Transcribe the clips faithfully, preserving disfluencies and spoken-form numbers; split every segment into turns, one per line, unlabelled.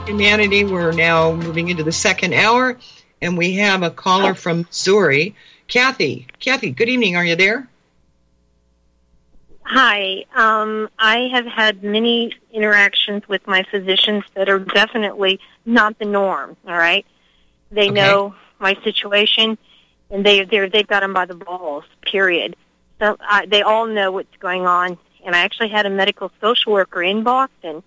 Humanity. We're now moving into the second hour, and we have a caller from Missouri. Kathy. Kathy, good evening. Are you there?
Hi. Um, I have had many interactions with my physicians that are definitely not the norm, all right? They
Okay.
know my situation, and they, they're, they've got them by the balls, period. So I, they all know what's going on. And I actually had a medical social worker in Boston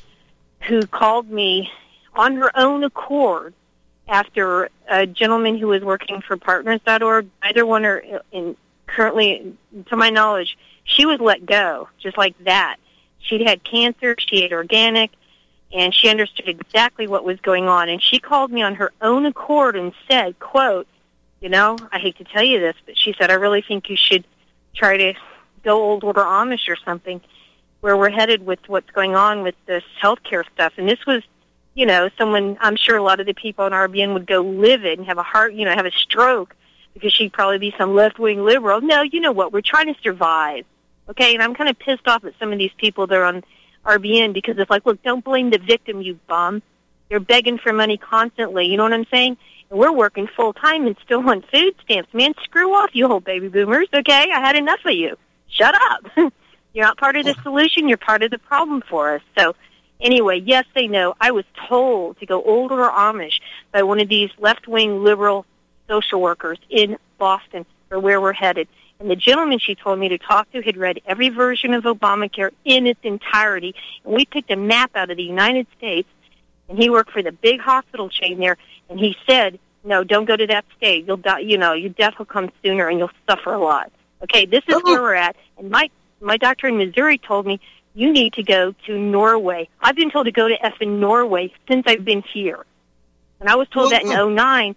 who called me on her own accord after a gentleman who was working for partners dot org. Neither one are in, currently, to my knowledge, she was let go, just like that. She'd had cancer, she ate organic, and she understood exactly what was going on. And she called me on her own accord and said, quote, you know, I hate to tell you this, but she said, I really think you should try to go old order Amish or something, where we're headed with what's going on with this healthcare stuff. And this was, you know, someone, I'm sure a lot of the people in R B N would go livid and have a heart, you know, have a stroke because she'd probably be some left-wing liberal. No, you know what? We're trying to survive, okay? And I'm kind of pissed off at some of these people that are on R B N because it's like, look, don't blame the victim, you bum. They're begging for money constantly, you know what I'm saying? And we're working full-time and still on food stamps. Man, screw off, you old baby boomers, okay? I had enough of you. Shut up. You're not part of the solution. You're part of the problem for us. So anyway, yes, they know. I was told to go old or Amish by one of these left-wing liberal social workers in Boston for where we're headed. And the gentleman she told me to talk to had read every version of Obamacare in its entirety. And we picked a map out of the United States, and he worked for the big hospital chain there, and he said, no, don't go to that state. You'll die, you know, your death will come sooner and you'll suffer a lot. Okay, this is where we're at. And my my doctor in Missouri told me, you need to go to Norway. I've been told to go to effing Norway since I've been here. And I was told that in oh nine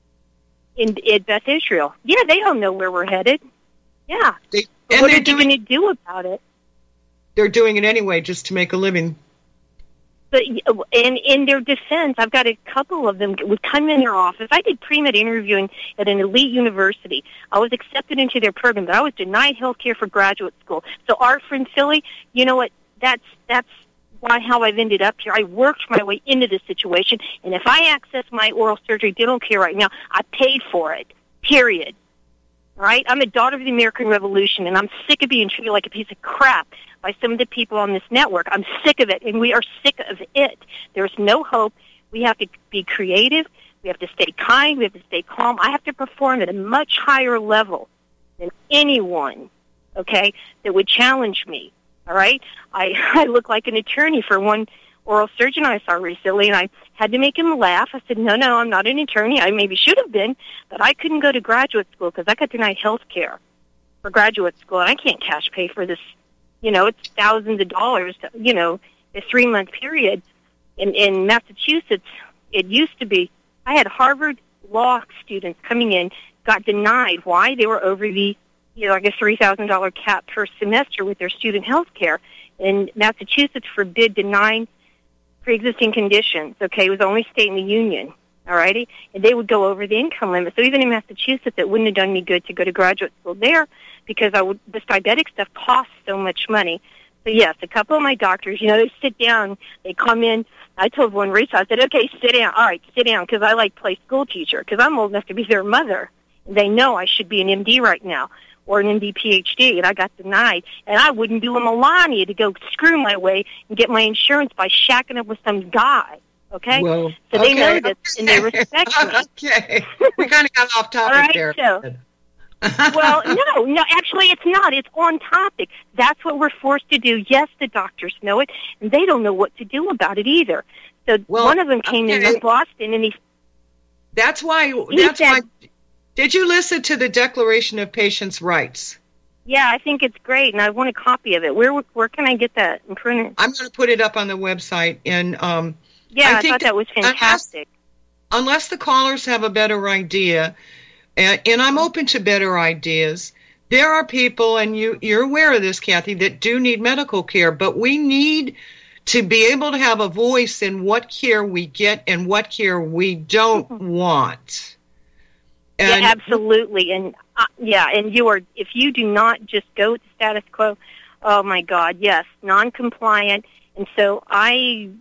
in, in Beth Israel. Yeah, they don't know where we're headed. Yeah.
They,
and what are they going to do about it?
They're doing it anyway just to make a living.
But in, in their defense, I've got a couple of them would come in their office. I did pre-med interviewing at an elite university. I was accepted into their program, but I was denied health care for graduate school. So our friend Philly, you know what, that's that's why how I've ended up here. I worked my way into this situation, and if I access my oral surgery dental care right now, I paid for it, period. All right? I'm a daughter of the American Revolution, and I'm sick of being treated like a piece of crap by some of the people on this network. I'm sick of it, and we are sick of it. There's no hope. We have to be creative. We have to stay kind. We have to stay calm. I have to perform at a much higher level than anyone, okay, that would challenge me, all right? I, I look like an attorney for one oral surgeon I saw recently, and I had to make him laugh. I said, no, no, I'm not an attorney. I maybe should have been, but I couldn't go to graduate school because I got denied health care for graduate school, and I can't cash pay for this. You know, it's thousands of dollars, to, you know, a three-month period. In, in Massachusetts, it used to be, I had Harvard law students coming in, got denied. Why? They were over the, you know, like a three thousand dollars cap per semester with their student health care. And Massachusetts forbid denying pre-existing conditions, okay? It was the only state in the union, all righty? And they would go over the income limit. So even in Massachusetts, it wouldn't have done me good to go to graduate school there, because I would, this diabetic stuff costs so much money. So, yes, a couple of my doctors, you know, they sit down, they come in. I told one recently, I said, okay, sit down. All right, sit down, because I like to play school teacher, because I'm old enough to be their mother. And they know I should be an M D right now, or an M D P H D, and I got denied. And I wouldn't do a Melania to go screw my way and get my insurance by shacking up with some guy, okay?
Well,
so they
okay,
know this,
okay.
and they respect me.
Okay, we kind of got off topic
All right,
there.
So, well, no, no, actually it's not. It's on topic. That's what we're forced to do. Yes, the doctors know it, and they don't know what to do about it either. So
well,
one of them came
okay.
in Boston, and he...
That's why,
he
that's
said,
why, did you listen to the Declaration of Patients' Rights?
Yeah, I think it's great, and I want a copy of it. Where where can I get that in print?
I'm going to put it up on the website, and um,
yeah,
I,
I
think
thought that was fantastic.
Unless, unless the callers have a better idea, and, and I'm open to better ideas, there are people, and you, you're aware of this, Kathy, that do need medical care, but we need to be able to have a voice in what care we get and what care we don't want. And
yeah, absolutely. And uh, yeah, and you are, if you do not just go with the status quo, oh my God, yes, non-compliant. And so I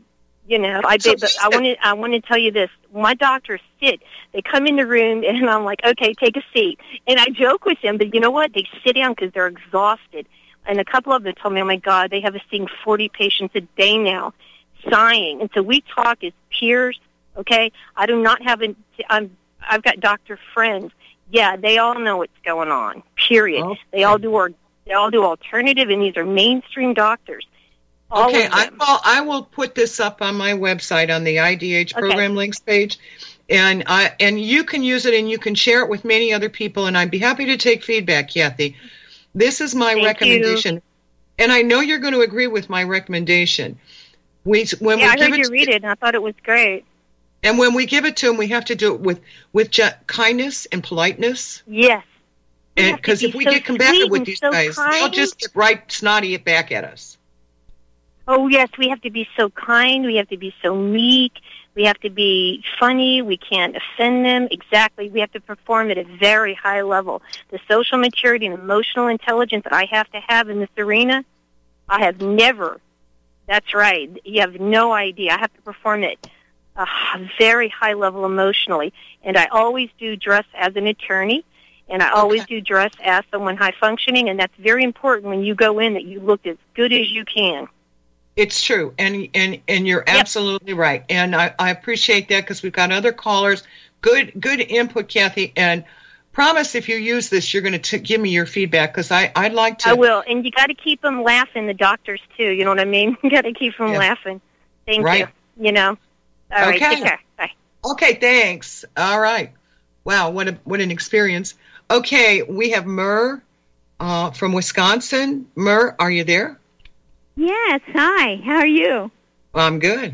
You know, I
So-
but I want to I want to tell you this. My doctors sit. They come in the room, and I'm like, okay, take a seat. And I joke with them, but you know what? They sit down because they're exhausted. And a couple of them told me, oh my God, they have us seeing forty patients a day now, sighing. And so we talk as peers. Okay, I do not have an. I'm. I've got doctor friends. Yeah, they all know what's going on. Period.
Okay.
They all do. Or, they all do alternative, and these are mainstream doctors. All
Okay,
of
I
them.
will, I will put this up on my website on the I D H
Okay.
program links page, and I and you can use it and you can share it with many other people, and I'd be happy to take feedback, Kathy. This is my
Thank
recommendation,
you.
and I know you're going to agree with my recommendation. We when
Yeah,
we
I
give
heard
it
you read it, and I thought it was great.
and when we give it to them, we have to do it with with ju- kindness and politeness.
Yes. We
And
have to
because
be
if we
so
get combative
sweet
with
and
these
so
guys, they'll
kind.
just get right snotty it back at us.
Oh, yes, we have to be so kind. We have to be so meek. We have to be funny. We can't offend them. Exactly. We have to perform at a very high level. The social maturity and emotional intelligence that I have to have in this arena, I have never. That's right. You have no idea. I have to perform at a h- very high level emotionally. And I always do dress as an attorney. And I always
Okay.
do dress as someone high functioning. And that's very important when you go in that you look as good as you can.
It's true, and and and you're absolutely right, and I, I appreciate that because we've got other callers. Good good input, Kathy, and promise if you use this, you're going to give me your feedback because I I'd like to.
I will, and you got to keep them laughing. The doctors too. You know what I mean? You got to keep them
Yeah.
laughing. Thank
Right.
you. You know. All right.
Okay.
Take care. Bye.
Okay, thanks. All right. Wow, what a what an experience. Okay, we have Mur uh, from Wisconsin. Mur, are you there?
Yes, hi. How are you?
I'm good.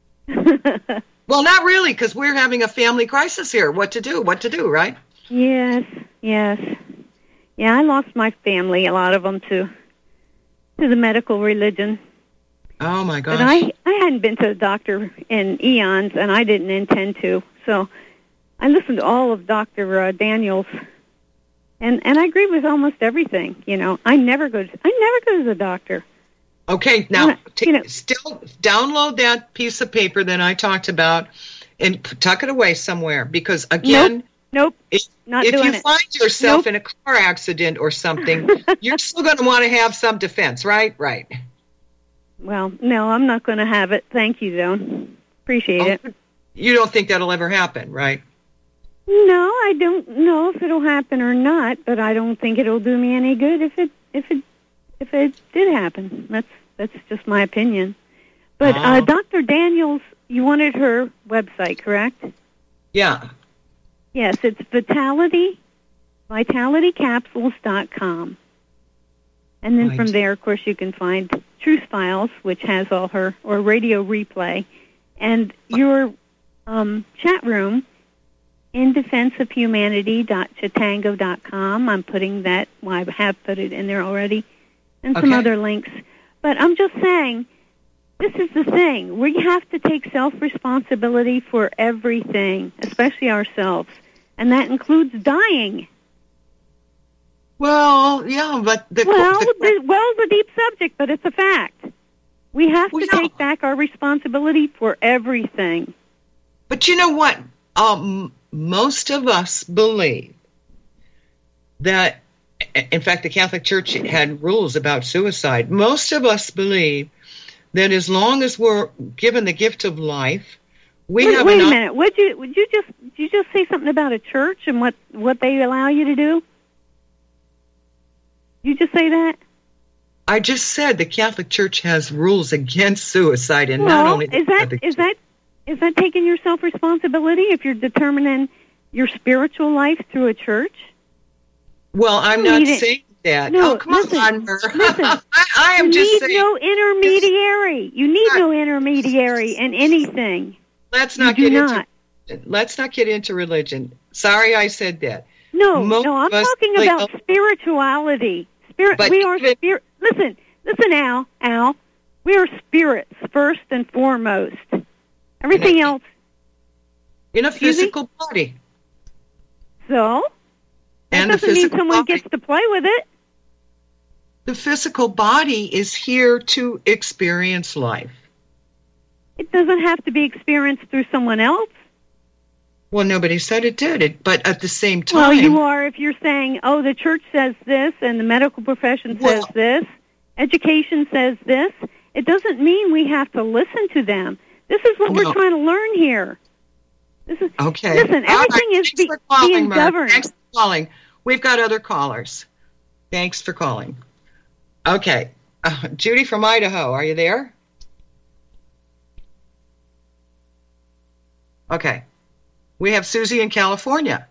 Well, not really, because we're having a family crisis here. What to do? What to do? Right?
Yes, yes. Yeah, I lost my family, a lot of them, to to the medical religion.
Oh my gosh.
But I, I hadn't been to a doctor in eons, and I didn't intend to. So I listened to all of Doctor Uh, Daniels, and, and I agree with almost everything. You know, I never go to, I never go to the doctor.
Okay, now
You
t-
know-
still download that piece of paper that I talked about and p- tuck it away somewhere because again,
Nope,
if,
not
if
doing
you
it.
find yourself
Nope.
in a car accident or something, you're still going to want to have some defense, right? Right.
Well, no, I'm not going to have it. Thank you, though. Appreciate it.
You don't think that'll ever happen, right?
No, I don't know if it'll happen or not, but I don't think it'll do me any good if it if it if it did happen. That's that's just my opinion. But uh,
Oh.
Doctor Daniels, you wanted her website, correct?
Yeah.
Yes, it's Vitality, Vitality Capsules dot com. And then
Right.
from there, of course, you can find Truth Files, which has all her, or Radio Replay, and your um, chat room, in defense of humanity dot chatango dot com. I'm putting that, well, I have put it in there already, and some
Okay.
other links. But I'm just saying, this is the thing. We have to take self-responsibility for everything, especially ourselves, and that includes dying.
Well, yeah, but the,
Well,
the,
the, well, it's a deep subject, but it's a fact. We have
Well,
to
yeah.
take back our responsibility for everything.
but you know what? Um, most of us believe that, in fact, the Catholic Church had rules about suicide. Most of us believe that as long as we're given the gift of life, we
wait
have
wait
an
a
op-
minute. Would you would you just did you just say something about a church and what what they allow you to do? You just say that?
I just said the Catholic Church has rules against suicide, and
well,
not only the
is that
Catholic
is
Church.
that is that taking your self responsibility if you're determining your spiritual life through a church?
Well, I'm
You
not
need it.
saying that.
No,
oh, come
listen,
on, Mer.
listen.
I, I am
you
just
need
saying.
no intermediary. You need no intermediary in anything.
Let's
You
not
do
get
not.
into. Let's not get into religion. Sorry, I said that.
No,
Most
no, I'm
of us
talking
believe-
about spirituality. Spirit.
But
we are
even-
spirit. Listen, listen, Al. Al, we are spirits first and foremost. Everything else.
in a
Excuse me?
physical body.
So that
And the
doesn't mean
physical
someone
body.
gets to play with it.
The physical body is here to experience life.
It doesn't have to be experienced through someone else.
Well, nobody said it did it, but at the same time...
Well, you are if you're saying, oh, the church says this and the medical profession says
well,
this, education says this. It doesn't mean we have to listen to them. This is what
no.
we're trying to learn here. This is
Okay.
Listen, everything
right.
is be,
calling,
being
Murph.
governed.
Thanks for calling. We've got other callers. Thanks for calling. Okay. Uh, Judy from Idaho, are you there? Okay. We have Susie in California.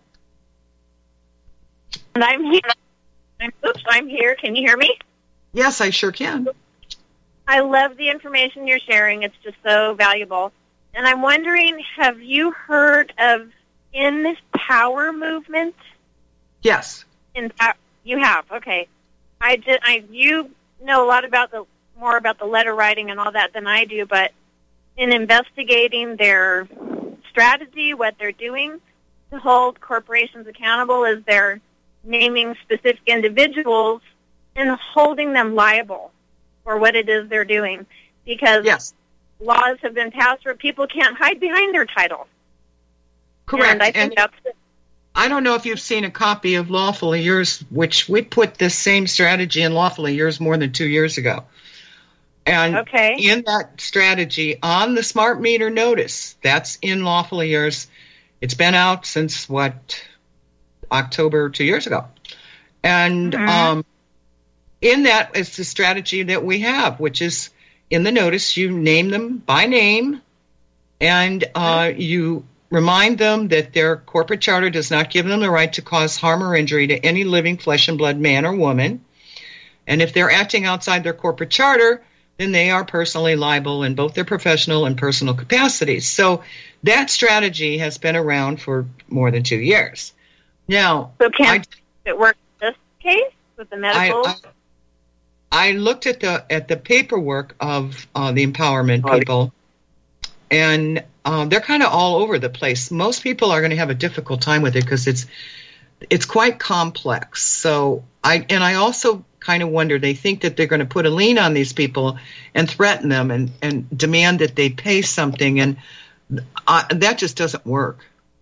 And I'm here. I'm, oops, I'm here. Can you hear me?
Yes, I sure can.
I love the information you're sharing. It's just so valuable. And I'm wondering, have you heard of In This Power movement?
Yes.
In you have. Okay. I did. I you know a lot about the more about the letter writing and all that than I do, but in investigating their strategy, what they're doing to hold corporations accountable is they're naming specific individuals and holding them liable for what it is they're doing, because
yes.
laws have been passed where people can't hide behind their title.
Correct.
And I think
and
that's it.
I don't know if you've seen a copy of Lawfully Yours, which we put this same strategy in Lawfully Yours more than two years ago. And
okay.
in that strategy, on the smart meter notice, that's in Lawfully Yours. It's been out since, what, October two years ago. And
mm-hmm.
um, in that is the strategy that we have, which is in the notice, you name them by name, and uh, you remind them that their corporate charter does not give them the right to cause harm or injury to any living flesh and blood man or woman. And if they're acting outside their corporate charter, then they are personally liable in both their professional and personal capacities. So that strategy has been around for more than two years. Now,
so can
I,
it work in this case with the medical?
I, I, I looked at the at the paperwork of uh, the empowerment people, and um, they're kind of all over the place. Most people are going to have a difficult time with it because it's it's quite complex. So I and I also kind of wonder, they think that they're going to put a lien on these people and threaten them and, and demand that they pay something, and uh, that just doesn't work.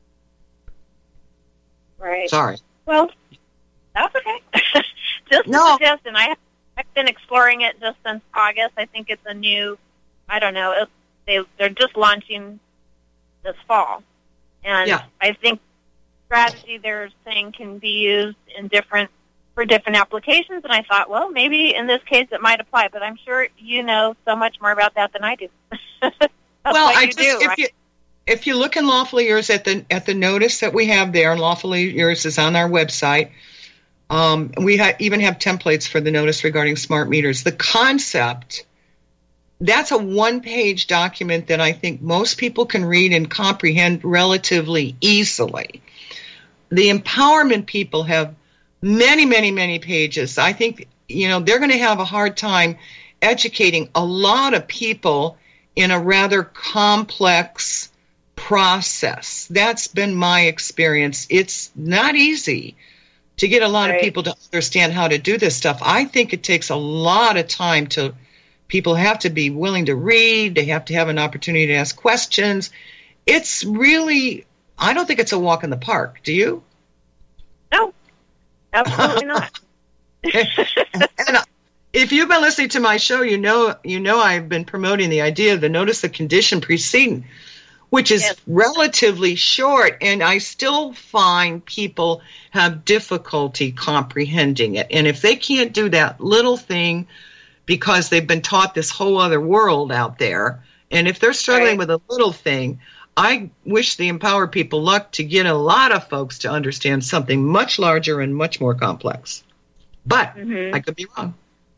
Right.
Sorry.
Well, that's okay. Just
no.
a suggestion. I, I've been exploring it just since August. I think it's a new, I don't know, it, they, they're just launching this fall. And
yeah.
I think strategy they're saying can be used in different for different applications, and I thought, well, maybe in this case it might apply, but I'm sure you know so much more about that than I do. That's
well,
what
I
you
just
do,
if
right?
you if you look in Lawfully Yours at the at the notice that we have there, and Lawfully Yours is on our website. Um, we ha- even have templates for the notice regarding smart meters. The concept, that's a one-page document that I think most people can read and comprehend relatively easily. The empowerment people have many, many, many pages. I think, you know, they're going to have a hard time educating a lot of people in a rather complex process. That's been my experience. It's not easy to get a lot
right.
of people to understand how to do this stuff. I think it takes a lot of time to, people have to be willing to read. They have to have an opportunity to ask questions. It's really, I don't think it's a walk in the park. Do you?
No. Absolutely not.
And if you've been listening to my show, you know you know I've been promoting the idea of the notice of condition precedent, which is
yes.
relatively short, and I still find people have difficulty comprehending it. And if they can't do that little thing because they've been taught this whole other world out there, and if they're struggling
right.
with a little thing, I wish the Empower people luck to get a lot of folks to understand something much larger and much more complex. But
mm-hmm.
I could be wrong.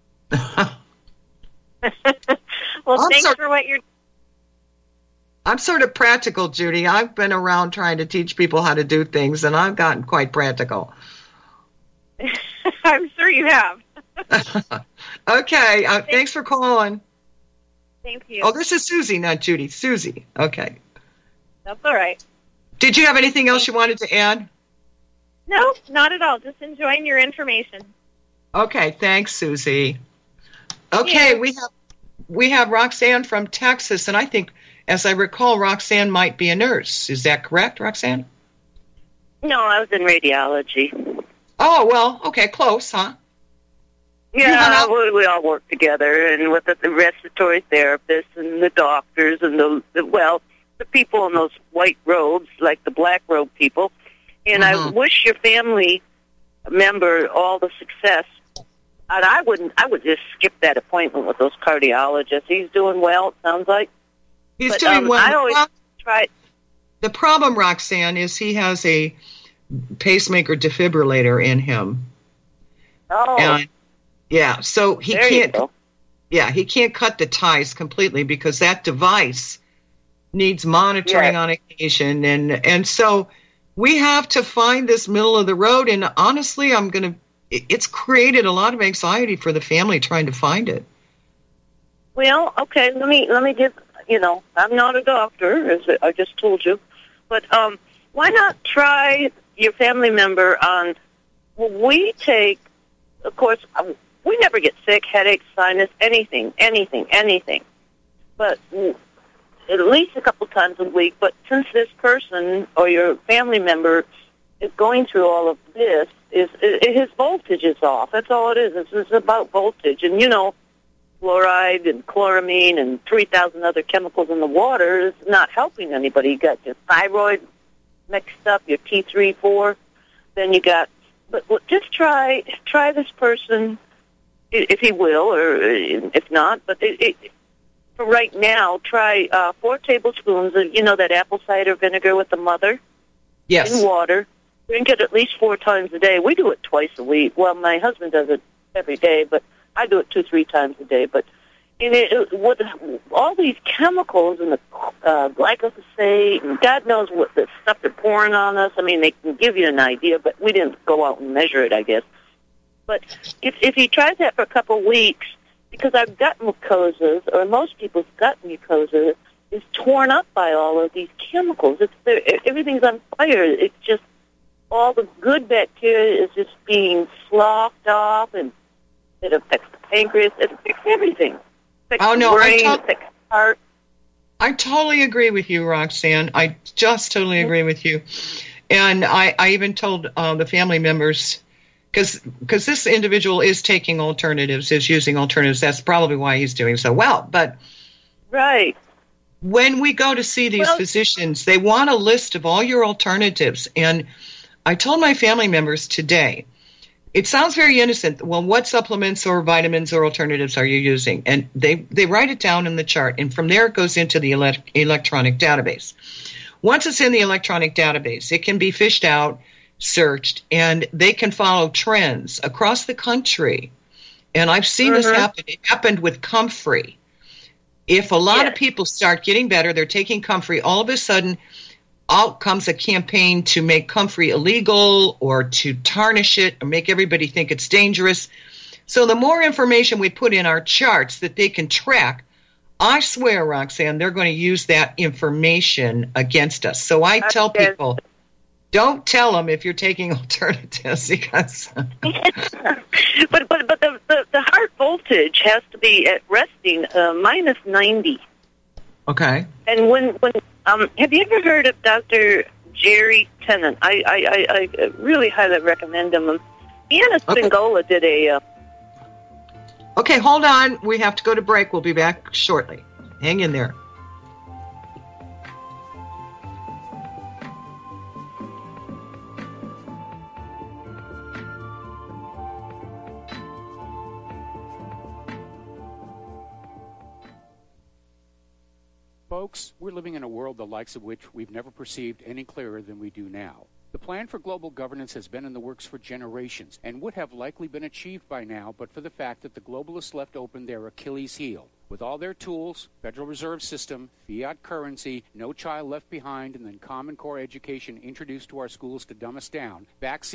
Well,
I'm
thanks
sorry.
for what you're
I'm sort of practical, Judy. I've been around trying to teach people how to do things, and I've gotten quite practical.
I'm sure you have.
Okay. Uh, thanks for calling.
Thank you.
Oh, this is Susie, not Judy. Susie. Okay.
That's all right.
Did you have anything else you wanted to add?
No, not at all. Just enjoying your information.
Okay. Thanks, Susie. Okay,
Yeah.
we have we have Roxanne from Texas, and I think as I recall, Roxanne might be a nurse. Is that correct, Roxanne?
No, I was in radiology.
Oh, well, okay, close, huh?
Yeah, we, we all work together, and with the, the respiratory therapists and the doctors and the, the, well, the people in those white robes, like the black robe people. And mm-hmm. I wish your family member all the success. And I wouldn't, I would just skip that appointment with those cardiologists. He's doing well, it sounds like.
He's
but,
doing
um,
well.
I always try.
The problem, Roxanne, is he has a pacemaker defibrillator in him.
Oh.
And, yeah, so he
there
can't.
You go.
Yeah, he can't cut the ties completely because that device needs monitoring
yes.
on occasion, and and so we have to find this middle of the road. And honestly, I'm gonna. It's created a lot of anxiety for the family trying to find it.
Well, okay, let me let me give. You know, I'm not a doctor, as I just told you, but um, why not try your family member on? Well, we take, of course. Um, We never get sick, headaches, sinus, anything, anything, anything. But at least a couple times a week. But since this person or your family member is going through all of this, is, is his voltage is off. That's all it is. It's, it's about voltage. And, you know, fluoride and chloramine and three thousand other chemicals in the water is not helping anybody. You got your thyroid mixed up, your T three, four. Then you got, but just try, try this person, if he will, or if not, but it, it, for right now, try uh, four tablespoons of, you know, that apple cider vinegar with the mother
yes.
in water. Drink it at least four times a day. We do it twice a week. Well, my husband does it every day, but I do it two, three times a day. But in it, with all these chemicals and the uh, glyphosate, and God knows what the stuff they're pouring on us. I mean, they can give you an idea, but we didn't go out and measure it, I guess. But if if he tries that for a couple of weeks, because our gut mucosas, or most people's gut mucosa, is torn up by all of these chemicals. It's everything's on fire. It's just all the good bacteria is just being sloughed off, and it affects the pancreas. It affects everything. It affects
oh no,
the brain,
I
it affects the heart.
I totally agree with you, Roxanne. I just totally agree with you. And I, I even told uh, the family members. Because because this individual is taking alternatives, is using alternatives. That's probably why he's doing so well. But
right.
when we go to see these
well,
physicians, they want a list of all your alternatives. And I told my family members today, it sounds very innocent. Well, what supplements or vitamins or alternatives are you using? And they, they write it down in the chart. And from there, it goes into the ele- electronic database. Once it's in the electronic database, it can be fished out, searched, and they can follow trends across the country. And I've seen mm-hmm. this happen. It happened with Comfrey. If a lot yes. of people start getting better, they're taking Comfrey, all of a sudden out comes a campaign to make Comfrey illegal or to tarnish it or make everybody think it's dangerous. So the more information we put in our charts that they can track, I swear, Roxanne, they're going to use that information against us. So I tell people, don't tell them if you're taking alternatives because.
but but but the, the the heart voltage has to be at resting uh, minus ninety. Okay. And when when um, have you ever heard of Doctor Jerry Tennant? I I, I, I really highly recommend him. Anna Spingola okay. did a. Uh,
okay, hold on. We have to go to break. We'll be back shortly. Hang in there.
Folks, we're living in a world the likes of which we've never perceived any clearer than we do now. The plan for global governance has been in the works for generations and would have likely been achieved by now but for the fact that the globalists left open their Achilles heel. With all their tools, Federal Reserve System, fiat currency, no child left behind, and then Common Core education introduced to our schools to dumb us down, vaccines,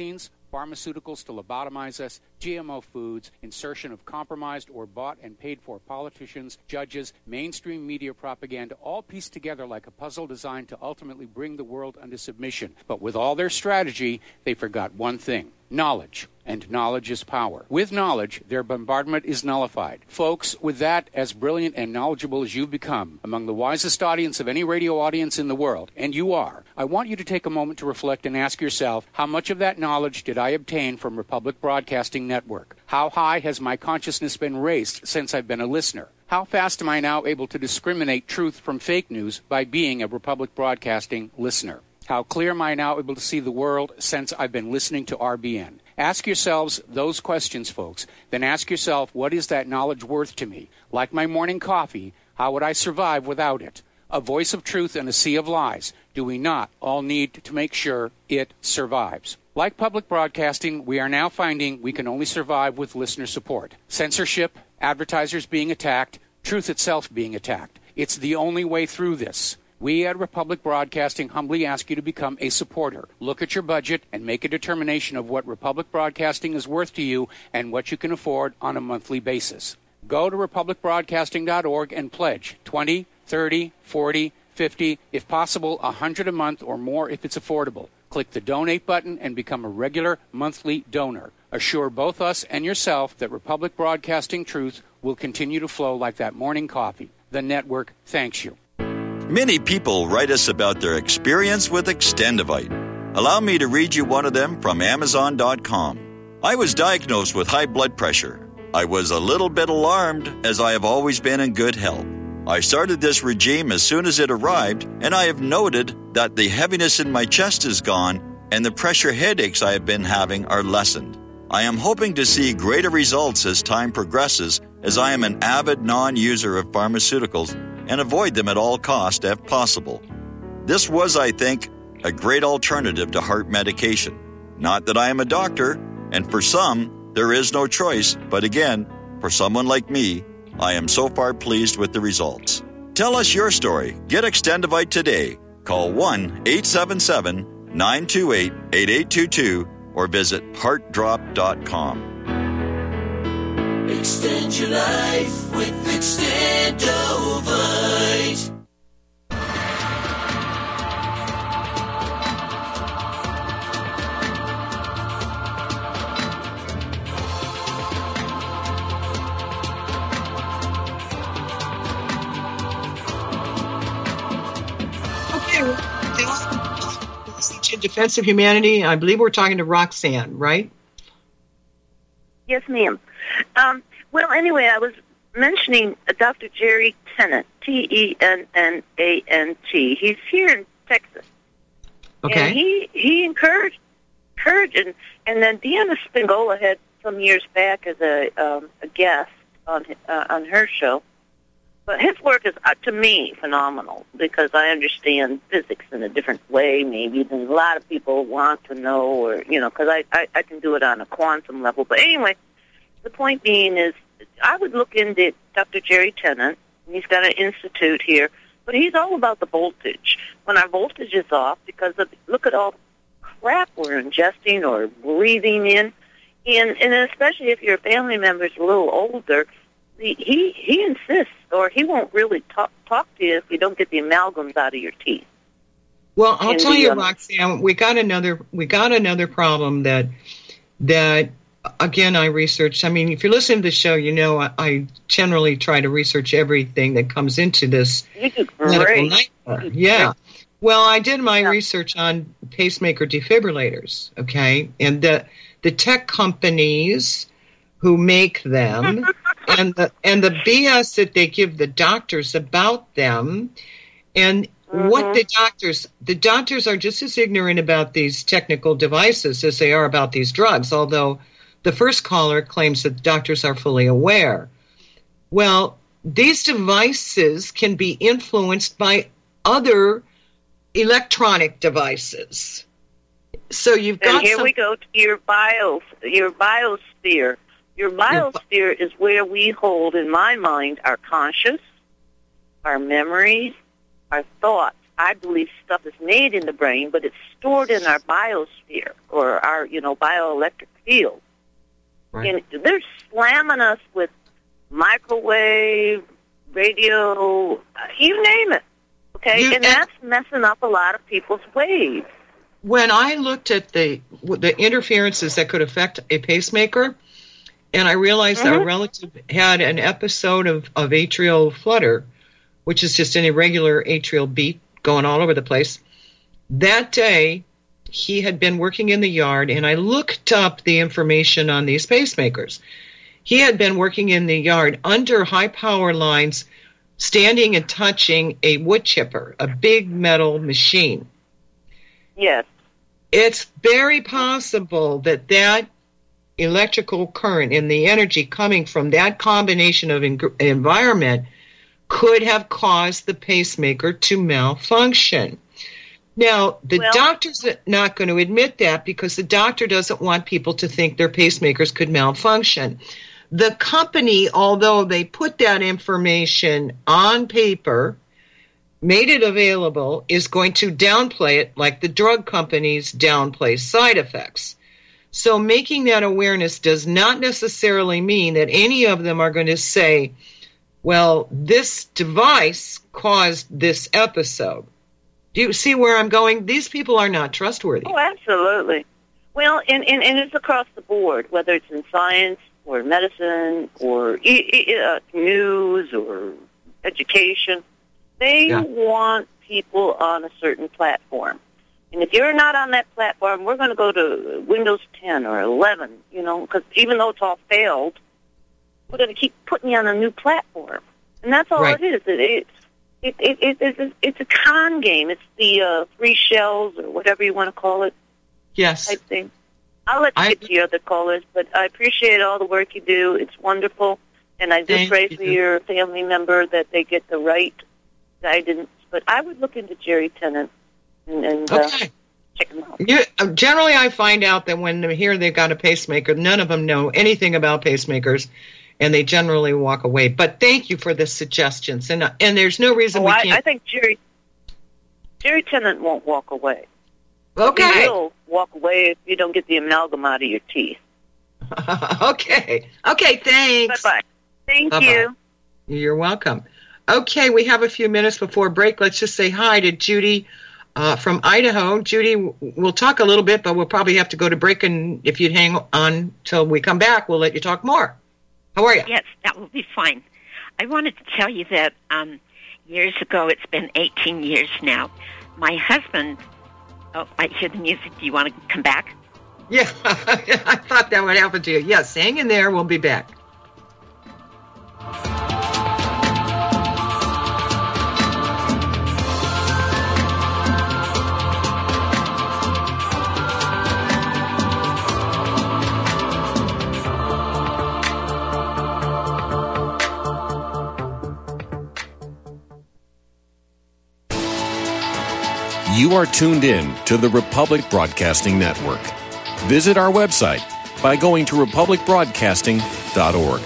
Pharmaceuticals to lobotomize us, G M O foods, insertion of compromised or bought and paid for politicians, judges, mainstream media propaganda, all pieced together like a puzzle designed to ultimately bring the world under submission. But with all their strategy, they forgot one thing: knowledge. And knowledge is power. With knowledge, their bombardment is nullified. Folks, with that, as brilliant and knowledgeable as you've become, among the wisest audience of any radio audience in the world, and you are, I want you to take a moment to reflect and ask yourself, how much of that knowledge did I obtain from Republic Broadcasting Network? How high has my consciousness been raised since I've been a listener? How fast am I now able to discriminate truth from fake news by being a Republic Broadcasting listener? How clear am I now able to see the world since I've been listening to R B N? Ask yourselves those questions, folks. Then ask yourself, what is that knowledge worth to me? Like my morning coffee, how would I survive without it? A voice of truth in a sea of lies. Do we not all need to make sure it survives? Like public broadcasting, we are now finding we can only survive with listener support. Censorship, advertisers being attacked, truth itself being attacked. It's the only way through this. We at Republic Broadcasting humbly ask you to become a supporter. Look at your budget and make a determination of what Republic Broadcasting is worth to you and what you can afford on a monthly basis. Go to republic broadcasting dot org and pledge twenty, thirty, forty, fifty, if possible, one hundred a month or more if it's affordable. Click the donate button and become a regular monthly donor. Assure both us and yourself that Republic Broadcasting truth will continue to flow like that morning coffee. The network thanks you.
Many people write us about their experience with Extendivite. Allow me to read you one of them from amazon dot com. I was diagnosed with high blood pressure. I was a little bit alarmed as I have always been in good health. I started this regime as soon as it arrived, and I have noted that the heaviness in my chest is gone and the pressure headaches I have been having are lessened. I am hoping to see greater results as time progresses, as I am an avid non-user of pharmaceuticals and avoid them at all costs if possible. This was, I think, a great alternative to heart medication. Not that I am a doctor, and for some, there is no choice, but again, for someone like me, I am so far pleased with the results. Tell us your story. Get Extendivite today. Call one eight seven seven, nine two eight, eight eight two two or visit heart drop dot com.
Extend your life with Extendovite.
In Defense of Humanity, I believe we're talking to Roxanne, right?
Yes, ma'am. Um, well, anyway, I was mentioning Doctor Jerry Tennant, T E N N A N T. He's here in Texas.
Okay.
And he, he encouraged, encouraged and, and then Deanna Spingola had some years back as a, um, a guest on, uh, on her show. But his work is, uh, to me, phenomenal because I understand physics in a different way, maybe, than a lot of people want to know, or, you know, because I, I, I can do it on a quantum level. But anyway, the point being is I would look into Doctor Jerry Tennant. He's got an institute here, but he's all about the voltage. When our voltage is off, because of, look at all the crap we're ingesting or breathing in, and, and especially if your family member is a little older, He, he he insists, or he won't really talk talk to you if you don't get the amalgams out of your teeth.
Well, I'll
and
tell
the,
you,
um,
Roxanne, we got another we got another problem that that again I researched. I mean, if you listen to the show, you know I, I generally try to research everything that comes into this
You do
medical
great.
nightmare. Yeah. Well, I did my
Yeah.
research on pacemaker defibrillators. Okay, and the the tech companies who make them. And the and the B S that they give the doctors about them, and
Mm-hmm.
what the doctors the doctors are just as ignorant about these technical devices as they are about these drugs. Although the first caller claims that doctors are fully aware. Well, these devices can be influenced by other electronic devices. So you've got
And here
some,
we go to your bio your biosphere. Your biosphere is where we hold, in my mind, our conscious, our memories, our thoughts, I believe stuff is made in the brain, but it's stored in our biosphere or our, you know, bioelectric field.
Right.
And they're slamming us with microwave, radio, uh, you name it. Okay,
You-
and that's messing up a lot of people's waves.
When I looked at the the interferences that could affect a pacemaker, and I realized that a
Mhm.
relative had an episode of, of atrial flutter, which is just an irregular atrial beat going all over the place, that day he had been working in the yard, and I looked up the information on these pacemakers. He had been working in the yard under high power lines, standing and touching a wood chipper, a big metal machine.
Yes.
It's very possible that that electrical current and the energy coming from that combination of en- environment could have caused the pacemaker to malfunction. Now, the
Well-
doctor's not going to admit that because the doctor doesn't want people to think their pacemakers could malfunction. The company, although they put that information on paper, made it available, is going to downplay it like the drug companies downplay side effects. So making that awareness does not necessarily mean that any of them are going to say, well, this device caused this episode. Do you see where I'm going? These people are not trustworthy.
Oh, absolutely. Well, and, and, and it's across the board, whether it's in science or medicine or e- e- uh, news or education. They
Yeah.
want people on a certain platform. And if you're not on that platform, we're going to go to Windows ten or eleven, you know, because even though it's all failed, we're going to keep putting you on a new platform. And that's all
Right.
it is. It, it's it, it, it, it's, it's a con game. It's the uh, three shells or whatever you want to call it
Yes.
type thing. I'll let you
I-
get to your other callers, but I appreciate all the work you do. It's wonderful. And I just
Thank
pray
you.
for your family member that they get the right guidance. But I would look into Jerry Tennant and, and uh,
Okay.
check him out.
You, uh, generally, I find out that when they hear they've got a pacemaker, none of them know anything about pacemakers, and they generally walk away. But thank you for the suggestions, and uh, and there's no reason
Oh,
we
I,
can't.
I think Jerry Jerry Tennant won't walk away.
okay,
He will walk away if you don't get the amalgam out of your teeth.
okay, okay. Thanks.
Bye-bye. Thank
Bye-bye.
you.
You're welcome. Okay, we have a few minutes before break. Let's just say hi to Judy uh, from Idaho. Judy, w- we'll talk a little bit, but we'll probably have to go to break, and if you'd hang on till we come back, we'll let you talk more. How are you?
Yes, that will be fine. I wanted to tell you that um, years ago, it's been eighteen years now, my husband, oh, I hear the music. Do you want to come back?
Yeah, I thought that would happen to you. Yes, hang in there. We'll be back.
You are tuned in to the Republic Broadcasting Network. Visit our website by going to republic broadcasting dot org.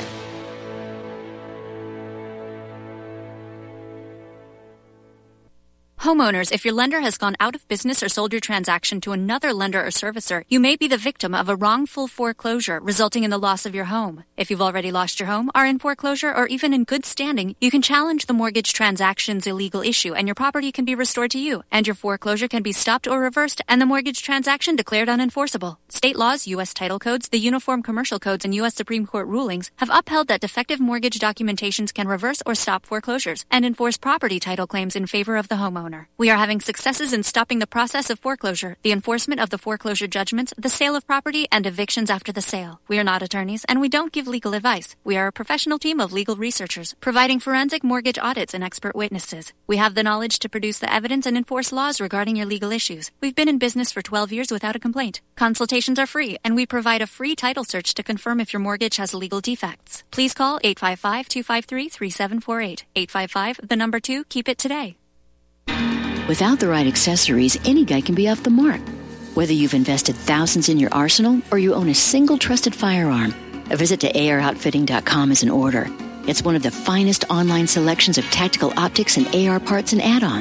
Homeowners, if your lender has gone out of business or sold your transaction to another lender or servicer, you may be the victim of a wrongful foreclosure resulting in the loss of your home. If you've already lost your home, are in foreclosure, or even in good standing, you can challenge the mortgage transaction's illegal issue and your property can be restored to you, and your foreclosure can be stopped or reversed and the mortgage transaction declared unenforceable. State laws, U S title codes, the Uniform Commercial Codes, and U S Supreme Court rulings have upheld that defective mortgage documentations can reverse or stop foreclosures and enforce property title claims in favor of the homeowner. We are having successes in stopping the process of foreclosure, the enforcement of the foreclosure judgments, the sale of property, and evictions after the sale. We are not attorneys, and we don't give legal advice. We are a professional team of legal researchers, providing forensic mortgage audits and expert witnesses. We have the knowledge to produce the evidence and enforce laws regarding your legal issues. We've been in business for twelve years without a complaint. Consultations are free, and we provide a free title search to confirm if your mortgage has legal defects. Please call eight five five, two five three, three seven four eight. eight five five, the number two, keep it today.
Without the right accessories, any guy can be off the mark. Whether you've invested thousands in your arsenal or you own a single trusted firearm, a visit to A R outfitting dot com is in order. It's one of the finest online selections of tactical optics and A R parts and add-ons.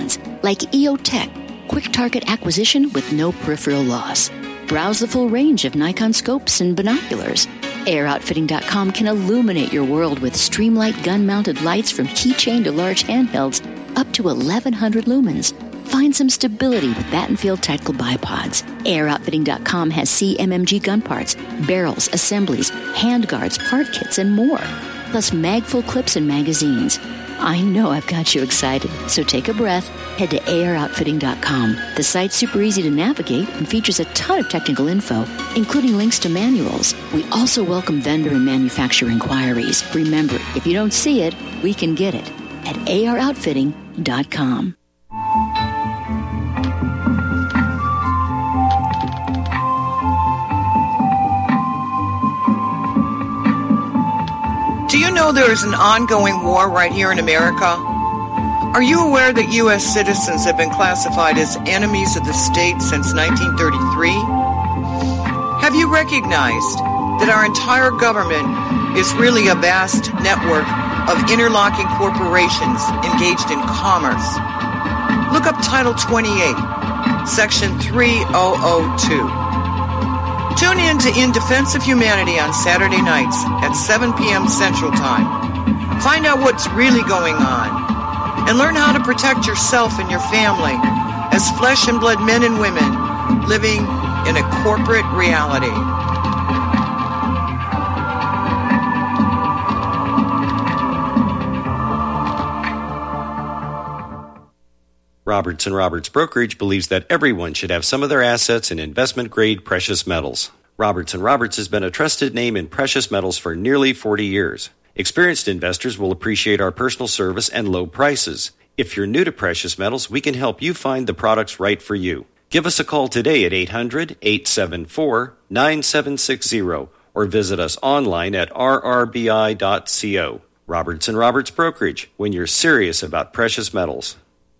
like EOTech, quick target acquisition with no peripheral loss. Browse the full range of Nikon scopes and binoculars. A R Outfitting dot com can illuminate your world with Streamlight gun-mounted lights from keychain to large handhelds up to eleven hundred lumens. Find some stability with Battenfield Tactical Bipods. A R Outfitting dot com has C M M G gun parts, barrels, assemblies, handguards, part kits, and more. Plus magful clips and magazines. I know I've got you excited, so take a breath. Head to A R Outfitting dot com. The site's super easy to navigate and features a ton of technical info, including links to manuals. We also welcome vendor and manufacturer inquiries. Remember, if you don't see it, we can get it at A R Outfitting dot com.
Do you know there is an ongoing war right here in America? Are you aware that U S citizens have been classified as enemies of the state since nineteen thirty-three? Have you recognized that our entire government is really a vast network of interlocking corporations engaged in commerce? Look up Title twenty-eight, Section three thousand two. Tune in to In Defense of Humanity on Saturday nights at seven p.m. Central Time. Find out what's really going on and learn how to protect yourself and your family as flesh and blood men and women living in a corporate reality.
Roberts and Roberts Brokerage believes that everyone should have some of their assets in investment-grade precious metals. Roberts and Roberts has been a trusted name in precious metals for nearly forty years. Experienced investors will appreciate our personal service and low prices. If you're new to precious metals, we can help you find the products right for you. Give us a call today at eight hundred, eight seven four, nine seven six zero or visit us online at r r b i dot co. Roberts and Roberts Brokerage, when you're serious about precious metals.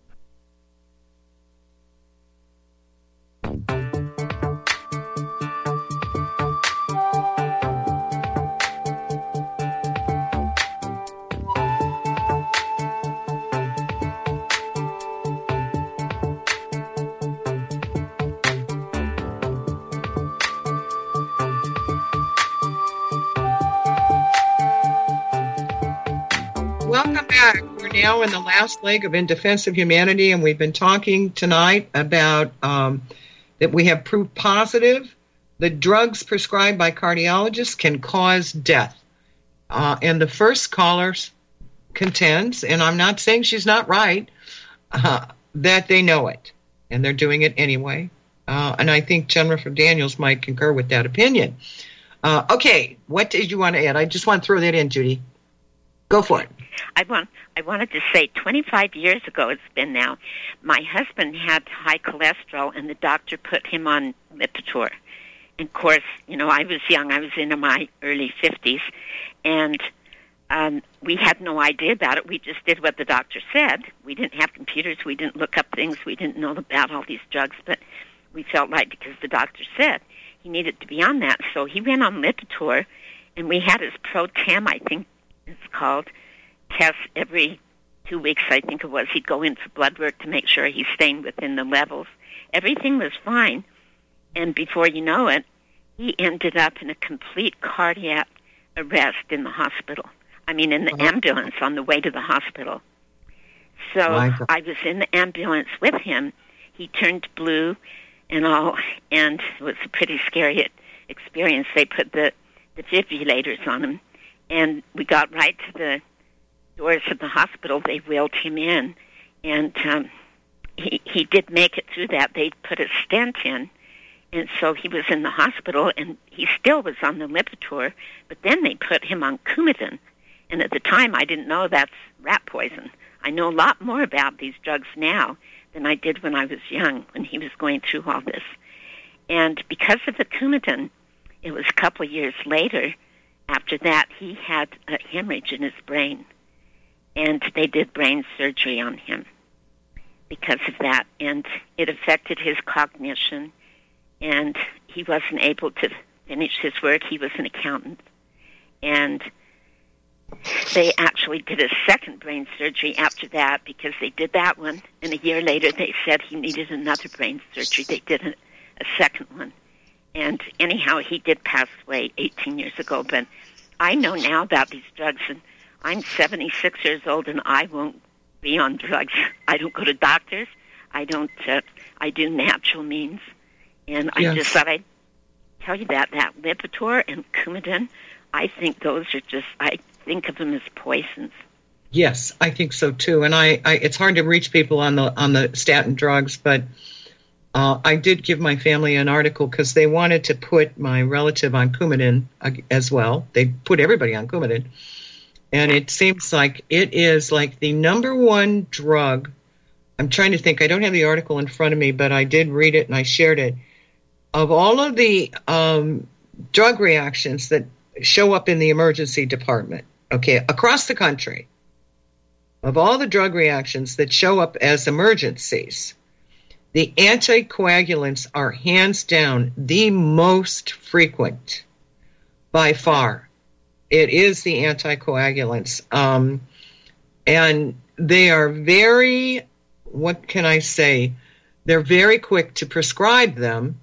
Welcome back. We're now in the last leg of In Defense of Humanity, and we've been talking tonight about um, that we have proof positive that drugs prescribed by cardiologists can cause death. Uh, and the first caller contends, and I'm not saying she's not right, uh, that they know it, and they're doing it anyway. Uh, and I think Jennifer Daniels might concur with that opinion. Uh, okay, what did you want to add? I just want to throw that in, Judy. Go for it.
I want. I wanted to say, twenty-five years ago, it's been now, my husband had high cholesterol, and the doctor put him on Lipitor. And, of course, you know, I was young. I was in my early fifties, and um, we had no idea about it. We just did what the doctor said. We didn't have computers. We didn't look up things. We didn't know about all these drugs, but we felt like because the doctor said he needed to be on that. So he went on Lipitor, and we had his Pro-Tem, I think it's called, tests every two weeks, I think it was. He'd go in for blood work to make sure he's staying within the levels. Everything was fine. And before you know it, he ended up in a complete cardiac arrest in the hospital. I mean, in the oh. ambulance on the way to the hospital. So I was in the ambulance with him. He turned blue and all, and it was a pretty scary experience. They put the defibrillators on him, and we got right to the doors of the hospital. They wheeled him in, and um, he he did make it through that. They put a stent in, and so he was in the hospital, and he still was on the Lipitor, but then they put him on Coumadin, and at the time I didn't know that's rat poison. I know a lot more about these drugs now than I did when I was young, when he was going through all this. And because of the Coumadin, it was a couple of years later, after that, he had a hemorrhage in his brain. And they did brain surgery on him because of that. And it affected his cognition. And he wasn't able to finish his work. He was an accountant. And They actually did a second brain surgery after that because they did that one, and a year later they said he needed another brain surgery. They did a, a second one. And anyhow, he did pass away eighteen years ago, but I know now about these drugs, and I'm seventy-six years old, and I won't be on drugs. I don't go to doctors. I don't, uh, I do natural means. And I
Yes.
just thought I'd tell you that, that Lipitor and Coumadin, I think those are just, I think of them as poisons.
Yes, I think so too. And I, I it's hard to reach people on the on the statin drugs, but uh, I did give my family an article because they wanted to put my relative on Coumadin as well. They put everybody on Coumadin. And it seems like it is like the number one drug. I'm trying to think. I don't have the article in front of me, but I did read it and I shared it. Of all of the um, drug reactions that show up in the emergency department, okay, across the country, of all the drug reactions that show up as emergencies, the anticoagulants are hands down the most frequent by far. It is the anticoagulants. Um, and they are very, what can I say? They're very quick to prescribe them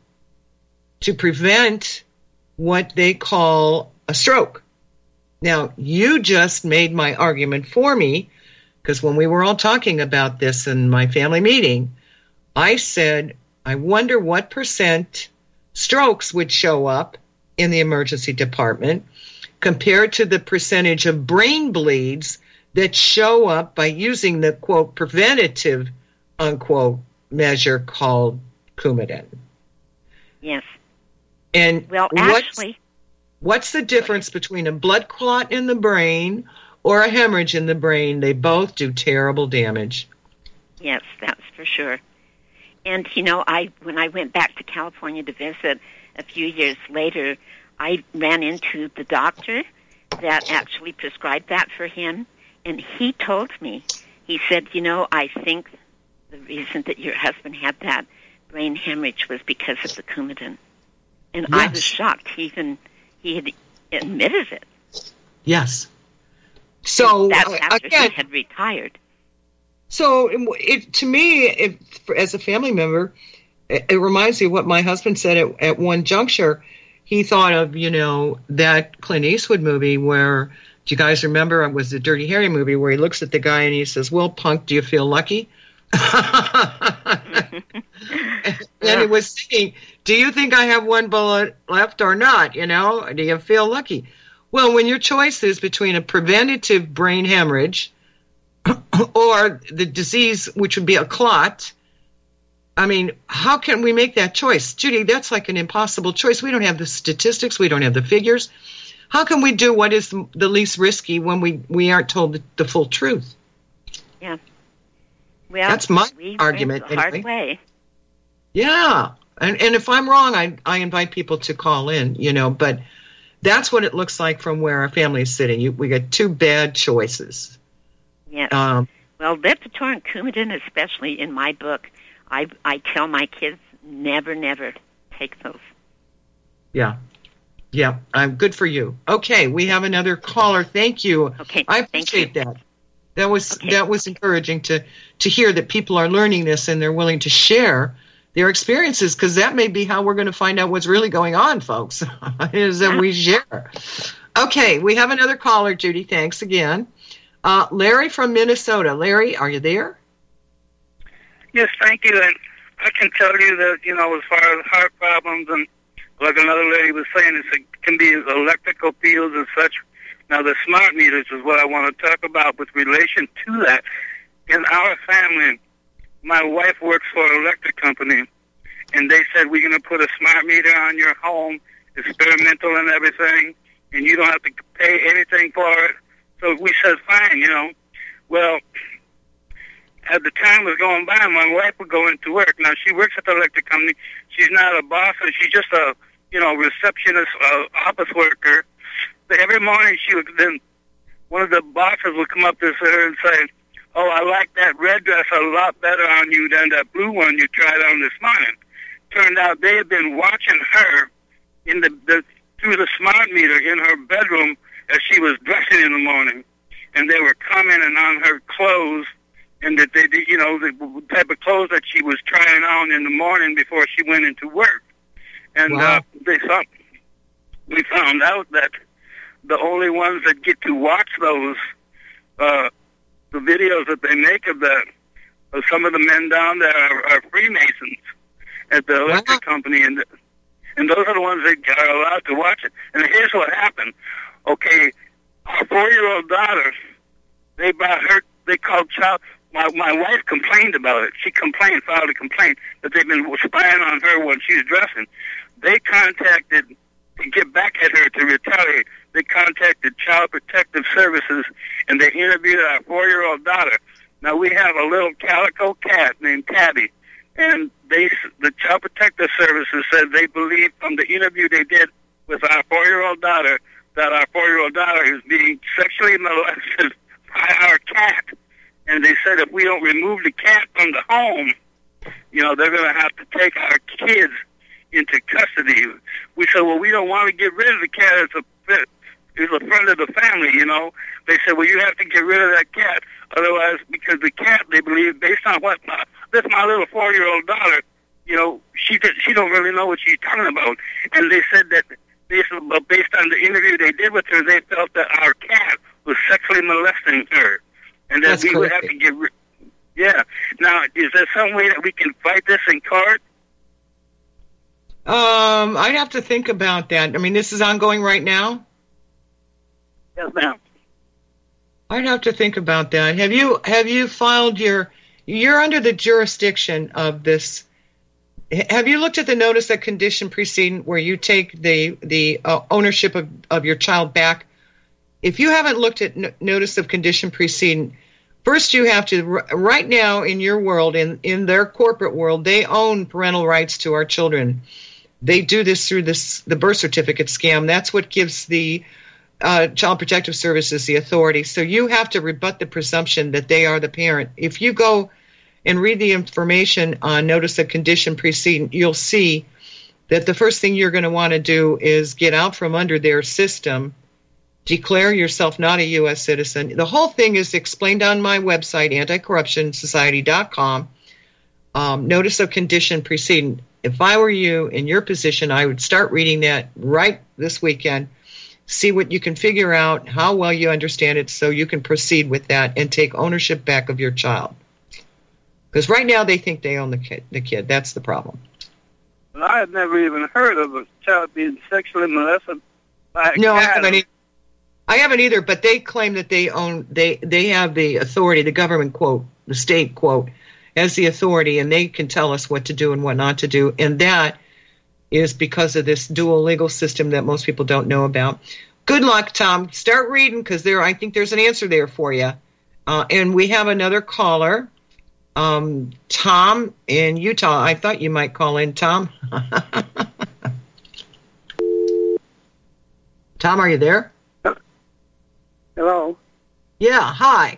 to prevent what they call a stroke. Now, you just made my argument for me, because when we were all talking about this in my family meeting, I said, I wonder what percent strokes would show up in the emergency department compared to the percentage of brain bleeds that show up by using the, quote, preventative, unquote, measure called Coumadin.
Yes.
And
well,
what's,
actually,
what's the difference between a blood clot in the brain or a hemorrhage in the brain? They both do terrible damage.
Yes, that's for sure. And, you know, I when I went back to California to visit a few years later, I ran into the doctor that actually prescribed that for him, and he told me, he said, you know, I think the reason that your husband had that brain hemorrhage was because of the Coumadin. And
Yes.
I was shocked. He even he had admitted it.
Yes. So,
And that's
uh,
after
again,
he had retired.
So, it, it, to me, it, as a family member, it, it reminds me of what my husband said at, at one juncture. He thought of, you know, that Clint Eastwood movie where, do you guys remember, it was the Dirty Harry movie where he looks at the guy and he says, well, punk, do you feel lucky? And he was saying, do you think I have one bullet left or not? You know, do you feel lucky? Well, when your choice is between a preventative brain hemorrhage or the disease, which would be a clot, I mean, how can we make that choice? Judy, that's like an impossible choice. We don't have the statistics. We don't have the figures. How can we do what is the least risky when we, we aren't told the, the full truth?
Yeah. Well,
that's my
we
argument.
went the hard
anyway.
way.
Yeah. And, and if I'm wrong, I, I invite people to call in, you know, but that's what it looks like from where our family is sitting. You, we got two bad choices.
Yes.
Um,
well, Lipitor and Coumadin, especially in my book, I I tell my kids never, never take those.
Yeah. Yeah. I'm good for you. Okay. We have another caller. Thank you.
Okay.
I appreciate that. That was, okay. that was encouraging to, to hear that people are learning this and they're willing to share their experiences, because that may be how we're going to find out what's really going on, folks, is that we share. Okay. We have another caller, Judy. Thanks again. Uh, Larry from Minnesota. Larry, are you there?
Yes, thank you. And I can tell you that, you know, as far as heart problems and like another lady was saying, it's, it can be electrical fields and such. Now, the smart meters is what I want to talk about with relation to that. In our family, my wife works for an electric company, and they said, we're going to put a smart meter on your home, experimental and everything, and you don't have to pay anything for it. So we said, fine, you know. Well, as the time was going by, my wife would go into work. Now, she works at the electric company. She's not a boss. She's just a, you know, receptionist, uh, office worker. But every morning, she would then, one of the bosses would come up to her and say, oh, I like that red dress a lot better on you than that blue one you tried on this morning. Turned out they had been watching her in the, the through the smart meter in her bedroom as she was dressing in the morning, and they were commenting on her clothes, and that they, you know, the type of clothes that she was trying on in the morning before she went into work. And
wow.
uh, they thought, we found out that the only ones that get to watch those, uh, the videos that they make of that, of some of the men down there are, are Freemasons at the electric wow. company, and and those are the ones that are allowed to watch it. And here's what happened. Okay, our four-year-old daughter, they brought her, they called child, my, my wife complained about it. She complained, filed a complaint that they've been spying on her when she was dressing. They contacted, to get back at her to retaliate, they contacted Child Protective Services, and they interviewed our four-year-old daughter. Now, we have a little calico cat named Tabby, and they, the Child Protective Services said they believe from the interview they did with our four-year-old daughter that our four-year-old daughter is being sexually molested by our cat. And they said if we don't remove the cat from the home, you know, they're going to have to take our kids into custody. We said, well, we don't want to get rid of the cat as a, as a friend of the family, you know. They said, well, you have to get rid of that cat. Otherwise, because the cat, they believe, based on what my, this my little four-year-old daughter, you know, she did, she don't really know what she's talking about. And they said that based on, based on the interview they did with her, they felt that our cat was sexually molesting her. And that
That's
we would
crazy.
have to get rid. Yeah. Now, is there some way that we can fight this in court?
Um, I'd have to think about that. I mean, this is ongoing right now?
Yes, ma'am.
I'd have to think about that. Have you have you filed your? You're under the jurisdiction of this. Have you looked at the notice of condition preceding, where you take the the uh, ownership of, of your child back? If you haven't looked at no, notice of condition preceding, first you have to. Right now in your world, in in their corporate world, they own parental rights to our children. They do this through this the birth certificate scam. That's what gives the Uh, Child Protective Services the authority. So you have to rebut the presumption that they are the parent. If you go and read the information on notice of condition preceding, you'll see that the first thing you're going to want to do is get out from under their system, declare yourself not a U S citizen. The whole thing is explained on my website, anti corruption society dot com. Um, notice of condition preceding. If I were you in your position, I would start reading that right this weekend. See what you can figure out, how well you understand it, so you can proceed with that and take ownership back of your child. Because right now they think they own the kid. The kid. That's the problem.
Well, I had never even heard of a child being sexually molested by a
no,
cat.
I haven't, either. I haven't either, but they claim that they own, they, they have the authority, the government, quote, the state, quote, has the authority, and they can tell us what to do and what not to do. And that is because of this dual legal system that most people don't know about. Good luck, Tom. Start reading, because there, I think there's an answer there for you. Uh, and we have another caller, um, Tom in Utah. I thought you might call in, Tom. Tom, are you there?
Hello.
Yeah. Hi.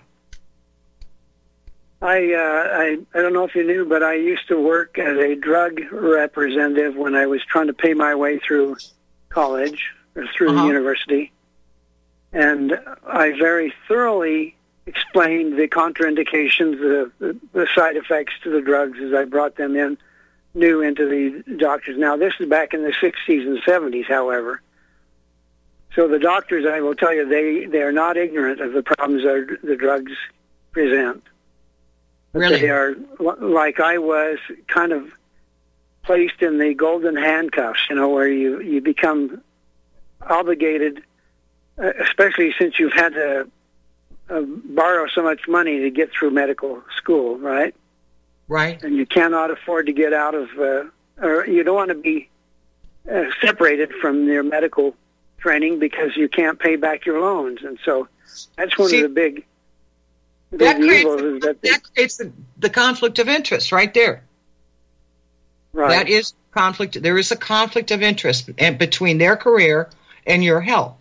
I, uh, I I don't know if you knew, but I used to work as a drug representative when I was trying to pay my way through college or through
uh-huh.
the university, and I very thoroughly explained the contraindications, the, the the side effects to the drugs as I brought them in new into the doctors. Now this is back in the sixties and seventies, however. So the doctors, I will tell you, they they are not ignorant of the problems that the drugs present.
Really?
They are, like I was, kind of placed in the golden handcuffs, you know, where you, you become obligated, uh, especially since you've had to uh, borrow so much money to get through medical school, right?
Right.
And you cannot afford to get out of, uh, or you don't want to be uh, separated from your medical training because you can't pay back your loans. And so that's one
See,
of the big...
That creates,
the, that,
that creates the, the conflict of interest right there.
Right.
That is conflict. There is a conflict of interest and between their career and your health.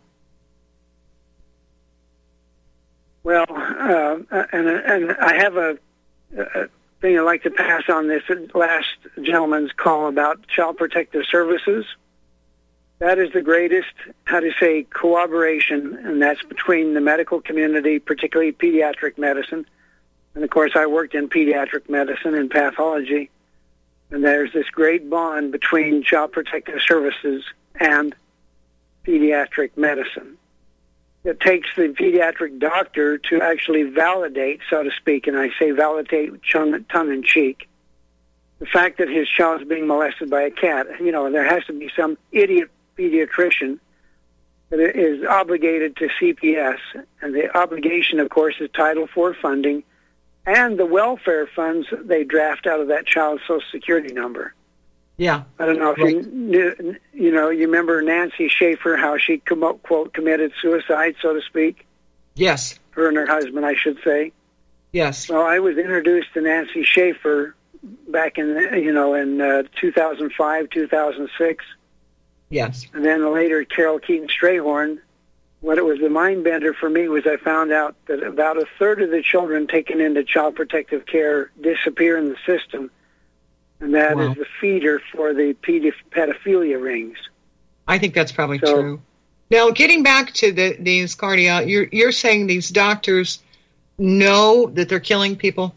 Well, uh, and and I have a, a thing I'd like to pass on this last gentleman's call about Child Protective Services. that is the greatest, how to say, cooperation, and that's between the medical community, particularly pediatric medicine. And, of course, I worked in pediatric medicine and pathology, and there's this great bond between Child Protective Services and pediatric medicine. It takes the pediatric doctor to actually validate, so to speak, and I say validate tongue-in-cheek, the fact that his child is being molested by a cat. You know, there has to be some idiot pediatrician that is obligated to C P S, and the obligation, of course, is Title four funding and the welfare funds they draft out of that child's Social Security number.
Yeah.
I don't know if
right.
you knew, you know, you remember Nancy Schaefer, how she, quote, committed suicide, so to speak?
Yes.
Her and her husband, I should say.
Yes.
Well, I was introduced to Nancy Schaefer back in, you know, in uh, two thousand five, two thousand six.
Yes.
And then later, Carol Keaton Strayhorn. What it was the mind bender for me was I found out that about a third of the children taken into child protective care disappear in the system, and that
wow.
is the feeder for the pedi- pedophilia rings.
I think that's probably
so,
true. Now, getting back to the, these cardio, you're you're saying these doctors know that they're killing people?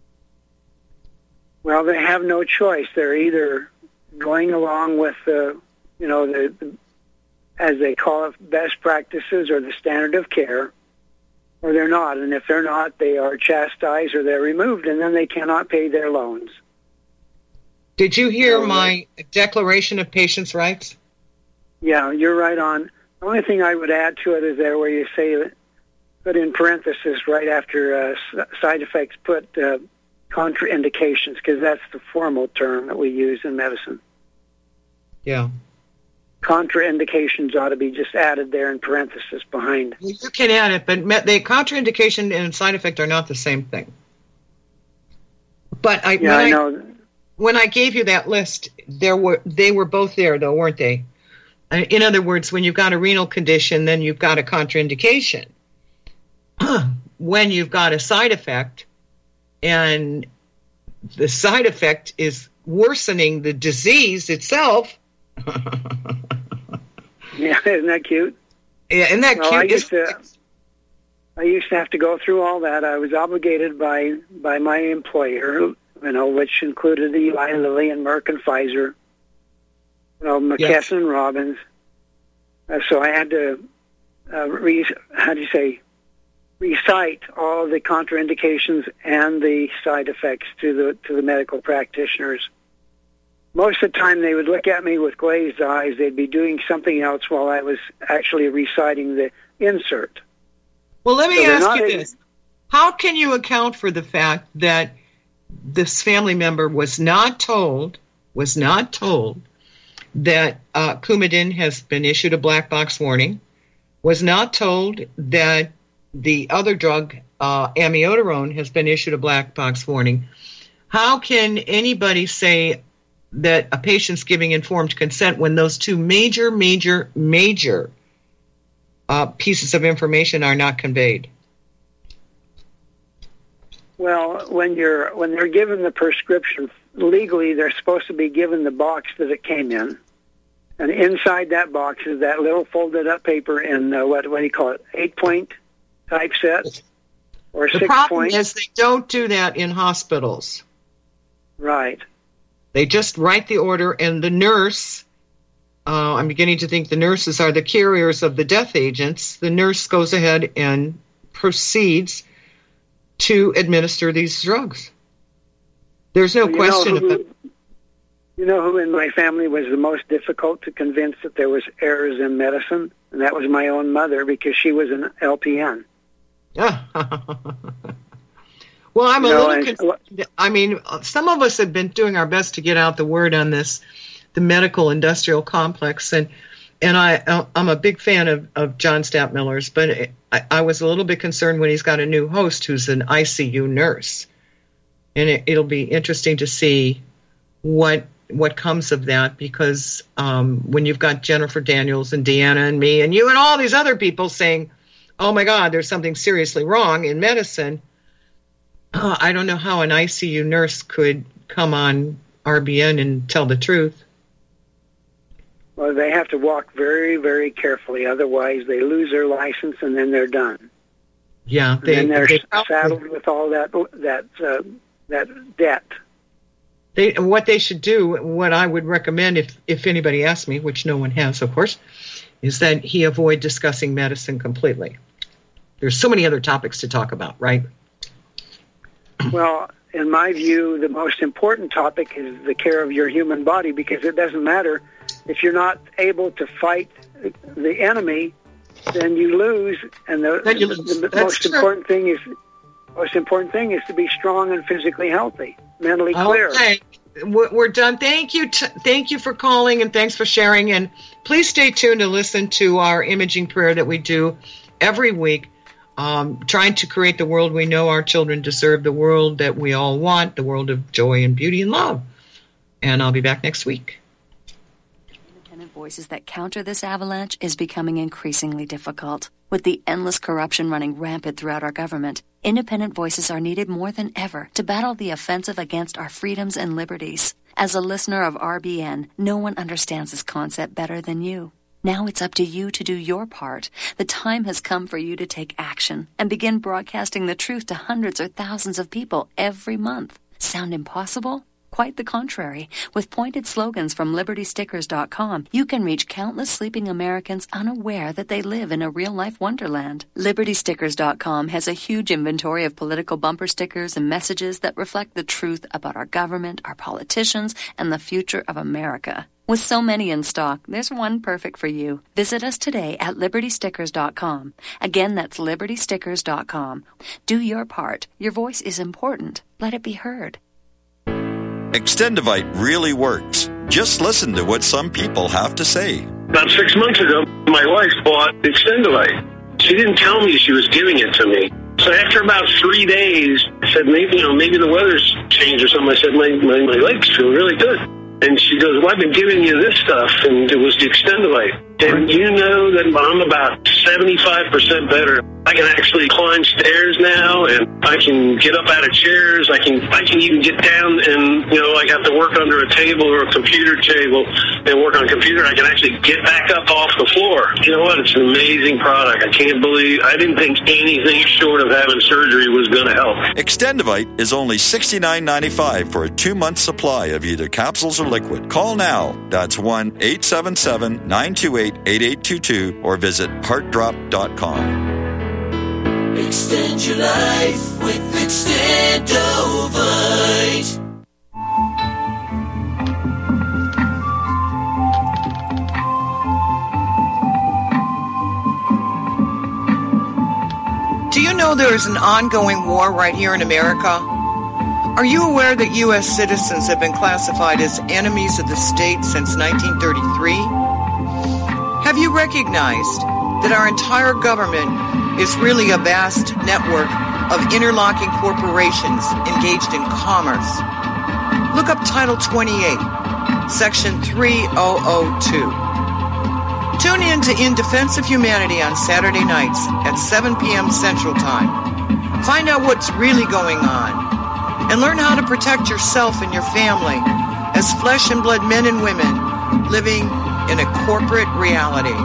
Well, they have no choice. They're either going along with the, you know, the, the as they call it, best practices or the standard of care, or they're not. And if they're not, they are chastised or they're removed, and then they cannot pay their loans.
Did you hear so, my Declaration of Patients' Rights?
Yeah, you're right on. The only thing I would add to it is there where you say, put in parentheses right after uh, side effects, put uh, contraindications, because that's the formal term that we use in medicine.
Yeah.
Contraindications ought to be just added there in parentheses behind.
You can add it, but the contraindication and side effect are not the same thing. But I,
yeah,
when
I know.
I, when I gave you that list, there were they were both there, though, weren't they? In other words, when you've got a renal condition, then you've got a contraindication. When you've got a side effect, and the side effect is worsening the disease itself.
Yeah, isn't that cute?
Yeah, isn't that
well,
cute?
I used to, I used to have to go through all that. I was obligated by by my employer, you know, which included Eli Lilly and Merck and Pfizer, you know, McKesson yes. and Robbins. Uh, so I had to, uh, re, how do you say, recite all the contraindications and the side effects to the to the medical practitioners. Most of the time, they would look at me with glazed eyes. They'd be doing something else while I was actually reciting the insert.
Well, let me
so
ask you this. How can you account for the fact that this family member was not told, was not told that uh, Coumadin has been issued a black box warning, was not told that the other drug, uh, amiodarone, has been issued a black box warning? How can anybody say that a patient's giving informed consent when those two major, major, major uh, pieces of information are not conveyed?
Well, when you're when they're given the prescription, legally they're supposed to be given the box that it came in, and inside that box is that little folded up paper in uh, what what do you call it, eight point typeset or
the
six
problem
point.
is they don't do that in hospitals.
Right.
They just write the order, and the nurse, uh, I'm beginning to think the nurses are the carriers of the death agents. The nurse goes ahead and proceeds to administer these drugs. There's no
well, you
question
know who,
about it.
You know who in my family was the most difficult to convince that there was errors in medicine? And that was my own mother, because she was an L P N.
Yeah. Well, I'm
you
a
know,
little
and,
concerned. I mean, some of us have been doing our best to get out the word on this, the medical industrial complex, and and I I'm a big fan of, of John Stapp-Miller's, but I, I was a little bit concerned when he's got a new host who's an I C U nurse, and it, it'll be interesting to see what what comes of that, because um, when you've got Jennifer Daniels and Deanna and me and you and all these other people saying, "Oh my God, there's something seriously wrong in medicine." Uh, I don't know how an I C U nurse could come on R B N and tell the truth.
Well, they have to walk very, very carefully. Otherwise, they lose their license, and then they're done.
Yeah,
they, and then they're
they,
saddled with all that that uh, that debt.
They, what they should do, what I would recommend, if if anybody asks me, which no one has, of course, is that he avoid discussing medicine completely. There's so many other topics to talk about, right?
Well, in my view, the most important topic is the care of your human body, because it doesn't matter if you're not able to fight the enemy, then you lose. And the,
then you
the,
lose.
the most
true.
important thing is most important thing is to be strong and physically healthy, mentally clear.
Okay, we're done. Thank you, t- thank you for calling, and thanks for sharing. And please stay tuned to listen to our imaging prayer that we do every week. Um, trying to create the world we know our children deserve, the world that we all want, the world of joy and beauty and love. And I'll be back next week.
Independent voices that counter this avalanche is becoming increasingly difficult. With the endless corruption running rampant throughout our government, independent voices are needed more than ever to battle the offensive against our freedoms and liberties. As a listener of R B N, no one understands this concept better than you. Now it's up to you to do your part. The time has come for you to take action and begin broadcasting the truth to hundreds or thousands of people every month. Sound impossible? Quite the contrary. With pointed slogans from Liberty Stickers dot com, you can reach countless sleeping Americans unaware that they live in a real-life wonderland. Liberty Stickers dot com has a huge inventory of political bumper stickers and messages that reflect the truth about our government, our politicians, and the future of America. With so many in stock, there's one perfect for you. Visit us today at Liberty Stickers dot com. Again, that's Liberty Stickers dot com. Do your part. Your voice is important. Let it be heard.
Extendivite really works. Just listen to what some people have to say.
About six months ago, my wife bought Extendivite. She didn't tell me she was giving it to me. So after about three days, I said, maybe, you know, maybe the weather's changed or something. I said, my, my, my legs feel really good. And she goes, well, I've been giving you this stuff, and it was the Extendivite. And you know that I'm about seventy-five percent better. I can actually climb stairs now, and I can get up out of chairs. I can I can even get down and, you know, I have to work under a table or a computer table and work on a computer. I can actually get back up off the floor. You know what? It's an amazing product. I can't believe, I didn't think anything short of having surgery was going to help.
Extendivite is only sixty-nine dollars and ninety-five cents for a two-month supply of either capsules or liquid. Call now. That's one eight seven seven, nine two eight, eight eight two two or visit heart drop dot com.
Extend your life with Extendovite.
Do you know there is an ongoing war right here in America? Are you aware that U S citizens have been classified as enemies of the state since nineteen thirty-three? Have you recognized that our entire government is really a vast network of interlocking corporations engaged in commerce? Look up Title twenty-eight, Section three thousand two. Tune in to In Defense of Humanity on Saturday nights at seven p.m. Central Time. Find out what's really going on and learn how to protect yourself and your family as flesh and blood men and women living in a corporate reality.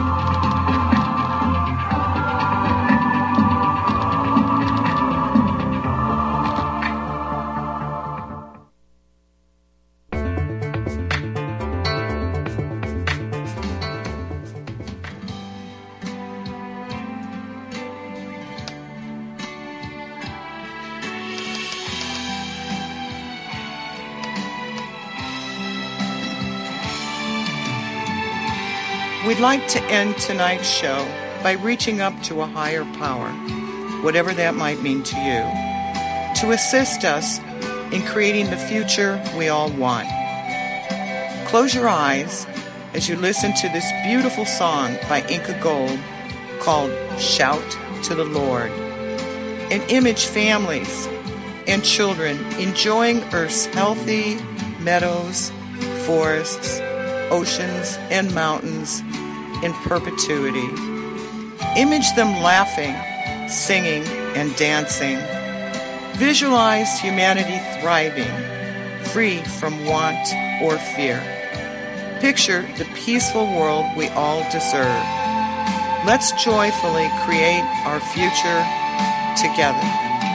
We'd like to end tonight's show by reaching up to a higher power, whatever that might mean to you, to assist us in creating the future we all want. Close your eyes as you listen to this beautiful song by Inca Gold called Shout to the Lord, and image families and children enjoying Earth's healthy meadows, forests, oceans, and mountains in perpetuity. Image them laughing, singing, and dancing. Visualize humanity thriving, free from want or fear. picture the peaceful world we all deserve. Let's joyfully create our future together.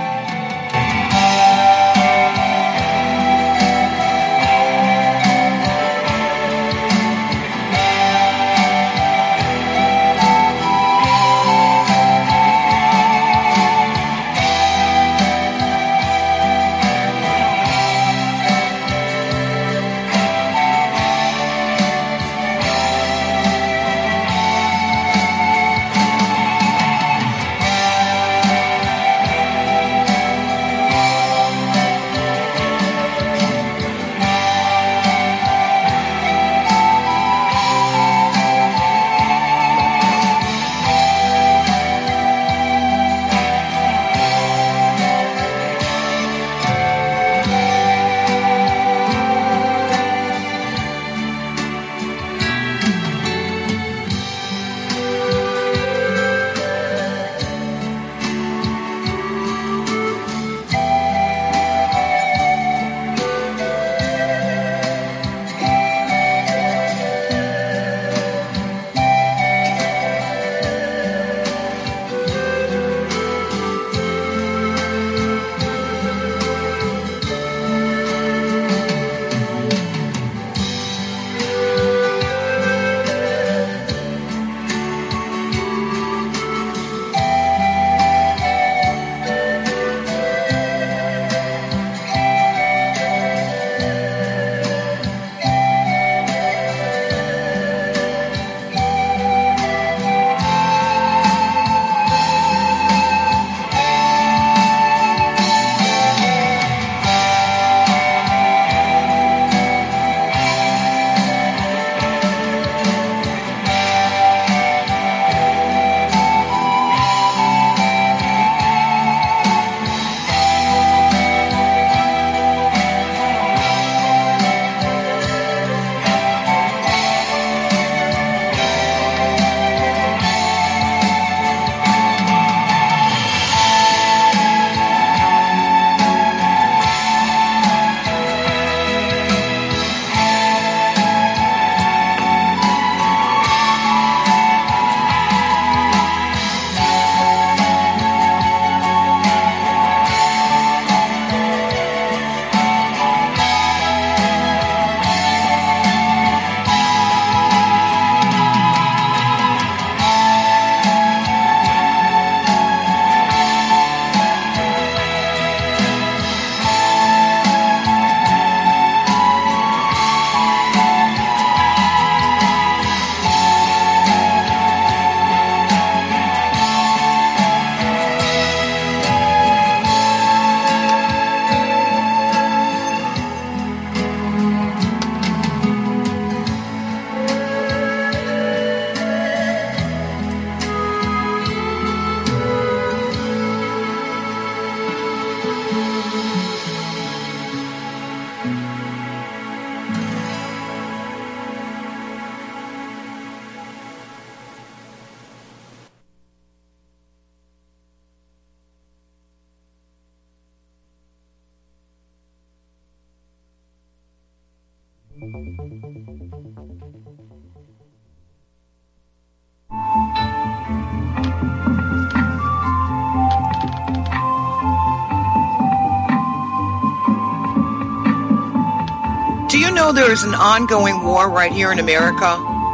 Do you know there is an ongoing war right here in America?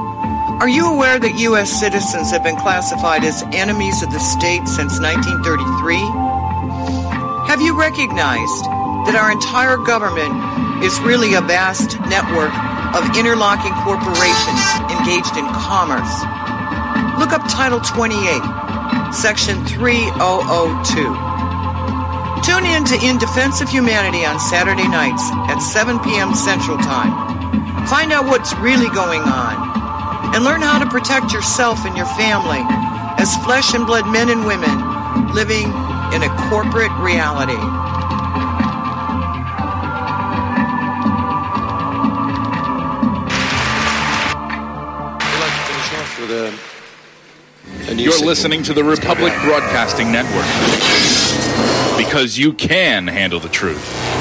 Are you aware that U S citizens have been classified as enemies of the state since nineteen thirty-three? Have you recognized that our entire government is really a vast network of interlocking corporations engaged in commerce? Look up Title twenty-eight, Section three thousand two. Tune in to In Defense of Humanity on Saturday nights at seven p.m. Central Time. Find out what's really going on and learn how to protect yourself and your family as flesh and blood men and women living in a corporate reality.
I'd like to finish off with a, a new
You're
segment.
listening to the Republic Broadcasting Network. Because you can handle the truth.